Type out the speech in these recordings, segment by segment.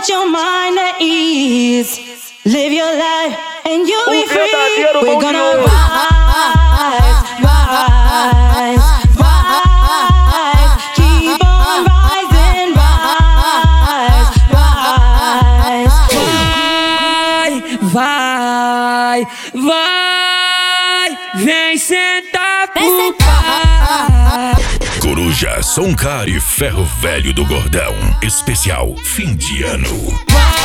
put your mind at ease. Live your life and you'll be free. We're gonna rise, rise, rise. Keep on rising, rise, rise. Vai, vai, vem sentar pro pai. Coruja, Soncar e Ferro Velho do Gordão. Especial fim de ano.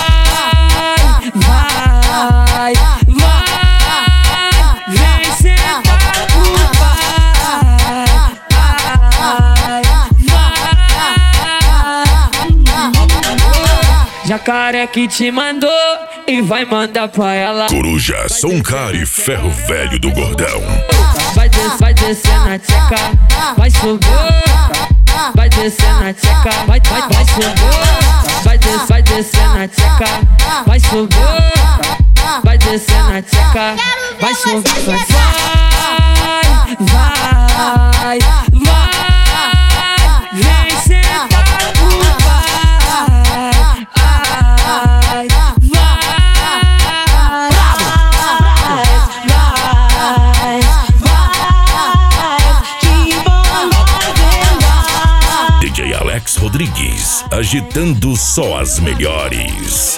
Vai, vai, vem sentar pro pai. Jacaré que te mandou e vai mandar pra ela. Coruja, Soncar e Ferro Velho do Gordão. Vai descer na tcheca, vai subir. Vai descer na tcheca, vai subir. Vai descer na tcheca, vai subir. Vai descer na tcheca, vai subir. Vai, vem sentar pro pai. DJ Alex Rodrigues, agitando só as melhores.